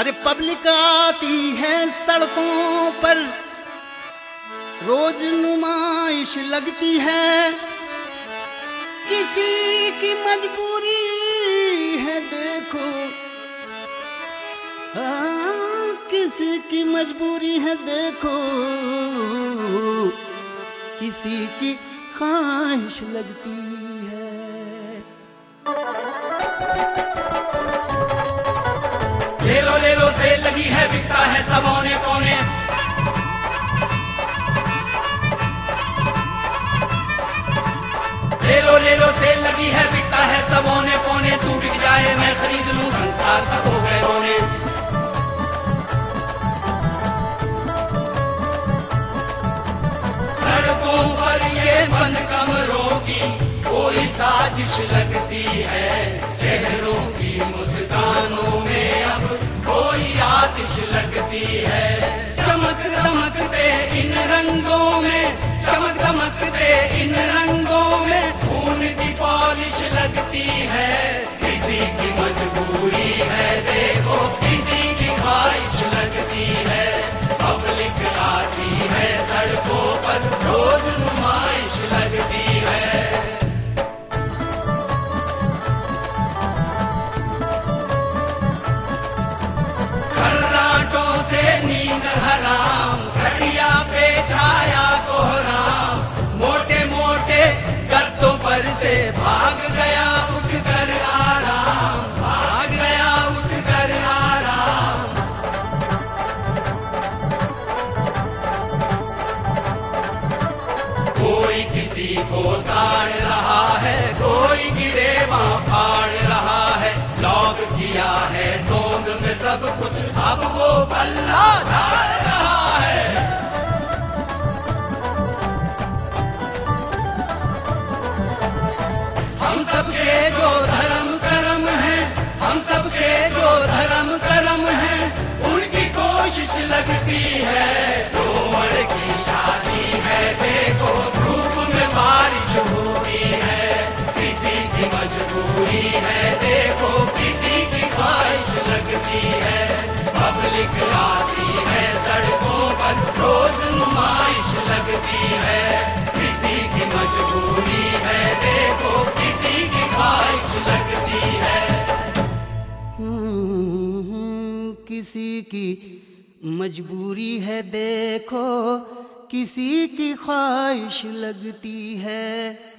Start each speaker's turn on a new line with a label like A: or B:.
A: अरे पब्लिक आती है सड़कों पर, रोज नुमाइश लगती है। किसी की मजबूरी है देखो, हाँ किसी की मजबूरी है देखो, किसी की ख्वाहिश लगती है।
B: ले लो सेल लगी है, बिकता है सब औने पौने। ले लो सेल लगी है, बिकता है सब औने पौने। तू बिक जाए मैं खरीद लूं, संस्कार सब हो गए रोने। सड़कों पर ये बंद कमरों की कोई साजिश लगती है। चेहरों की मुस्कानों में अब कोई आतिश लगती है। चमक दमकते इन रंगों में, चमक दमकते इन रंगों में खून की पॉलिश लगती है। किसी की मजबूरी है देखो, किसी की ख्वाहिश लगती है। पब्लिक आती है सड़कों पर, रोज नुमाइश लगती है। खर्राटों से नींद हराम, खटिया पे छाया कोहराम। मोटे मोटे गद्दों पर से भाग गया उठकर आराम, भाग गया उठकर आराम। कोई किसी को ताड़ रहा है, कोई गिरेबां फाड़ रहा है। लॉक किया है तोंद में सब कुछ, अब वो बल्ला झाड़ रहा है। हम सबके जो धर्म कर्म है, हम सबके जो धर्म कर्म है, उनकी कोशिश लगती है। रोमड़ की शादी है देखो, धूप में बारिश होती है। किसी की मजबूरी है देखो, किसी की ख्वाहिश लगती है। पब्लिक आती है सड़कों पर, रोज नुमाइश लगती है। किसी की मजबूरी है देखो, किसी की ख्वाहिश लगती है।
A: किसी की मजबूरी है देखो, किसी की ख्वाहिश लगती है।